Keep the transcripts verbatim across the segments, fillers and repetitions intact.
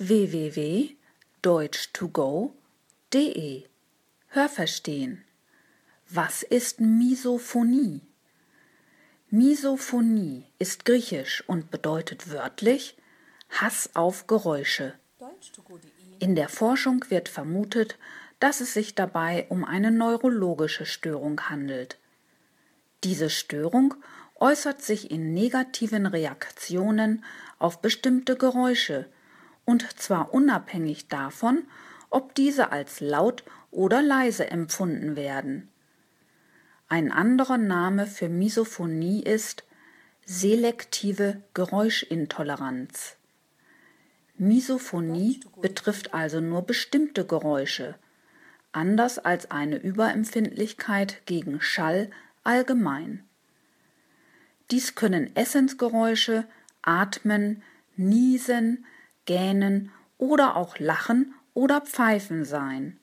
w w w punkt deutsch to go punkt de. Hörverstehen. Was ist Misophonie? Misophonie ist griechisch und bedeutet wörtlich Hass auf Geräusche. In der Forschung wird vermutet, dass es sich dabei um eine neurologische Störung handelt. Diese Störung äußert sich in negativen Reaktionen auf bestimmte Geräusche, und zwar unabhängig davon, ob diese als laut oder leise empfunden werden. Ein anderer Name für Misophonie ist selektive Geräuschintoleranz. Misophonie betrifft also nur bestimmte Geräusche, anders als eine Überempfindlichkeit gegen Schall allgemein. Dies können Essensgeräusche, Atmen, Niesen, Gähnen oder auch Lachen oder Pfeifen sein.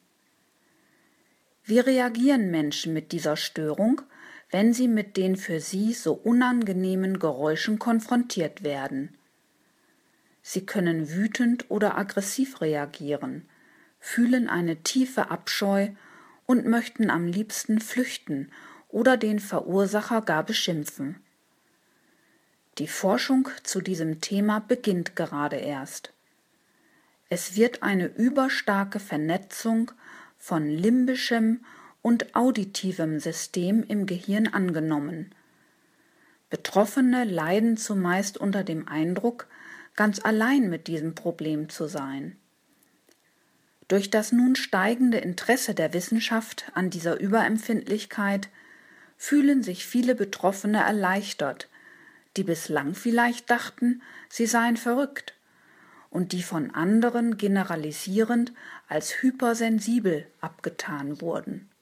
Wie reagieren Menschen mit dieser Störung, wenn sie mit den für sie so unangenehmen Geräuschen konfrontiert werden? Sie können wütend oder aggressiv reagieren, fühlen eine tiefe Abscheu und möchten am liebsten flüchten oder den Verursacher gar beschimpfen. Die Forschung zu diesem Thema beginnt gerade erst. Es wird eine überstarke Vernetzung von limbischem und auditivem System im Gehirn angenommen. Betroffene leiden zumeist unter dem Eindruck, ganz allein mit diesem Problem zu sein. Durch das nun steigende Interesse der Wissenschaft an dieser Überempfindlichkeit fühlen sich viele Betroffene erleichtert, die bislang vielleicht dachten, sie seien verrückt und die von anderen generalisierend als hypersensibel abgetan wurden.